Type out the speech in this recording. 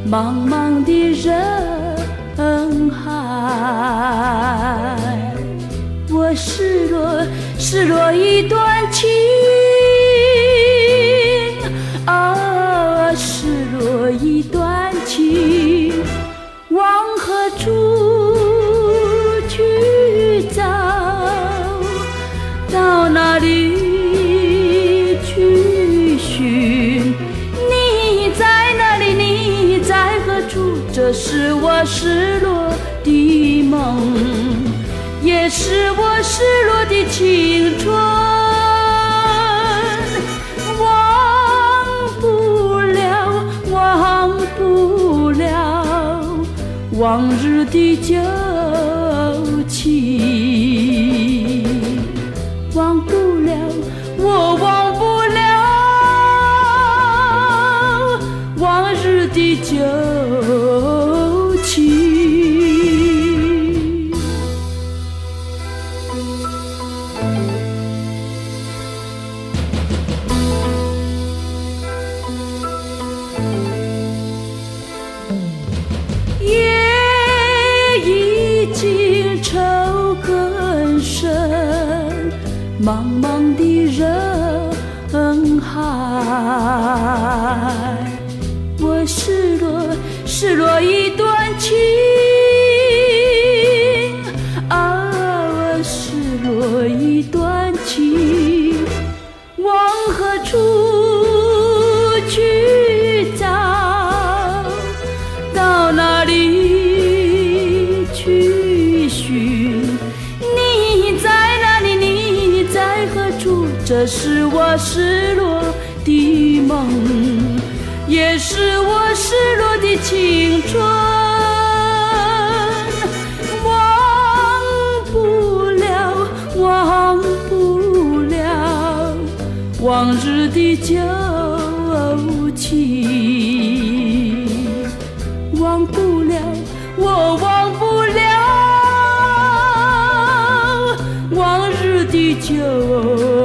茫茫的人海，我失落一段情啊，失落一段情，往何处去找？到哪里去寻？你在哪里？你在何处？这是我失落的梦，也是我失落的青春。忘不了，忘不了往日的旧情，忘不了，我忘不了往日的旧情。夜已经愁更深，茫茫的人海，我失落一段情啊，我失落一段情，往何处去找？到哪里去寻？你在哪里？你在何处？这是我失落的梦，也是我失落的青春。忘不了，忘不了往日的旧情，忘不了，我忘不了往日的旧